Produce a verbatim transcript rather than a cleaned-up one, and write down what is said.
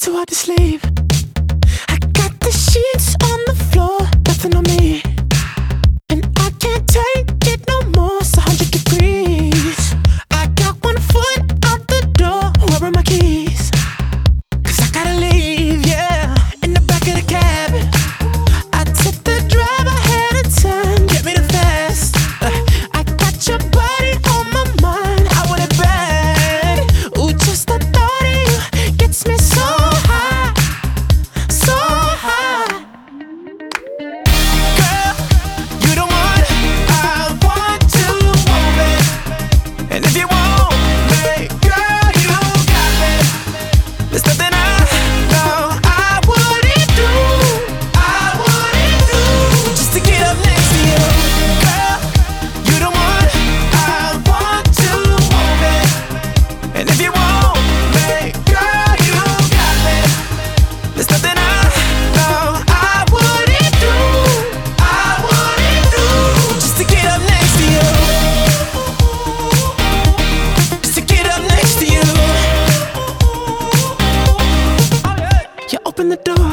too hard to sleep. I got the sheets on the floor, nothing on me, and I can't take it no more. It's a hundred degrees. I got one foot out the door. Where are my keys? Cause I gotta leave, yeah. In the back of the cab, I took the drive ahead of time. Get me the fast. uh, I got your body on my mind. I want it bad. Ooh, just the thought of you gets me so high, so high. Girl, you the one I want to move it. And if you want me, girl, you got me. There's nothing I know I wouldn't do, I wouldn't do, just to get up next to you. Girl, you the one I want to move it. And if you want me, girl, you got me. There's nothing I know I wouldn't do, I wouldn't do, just to get up next to you, just to get up next to you. You open the door,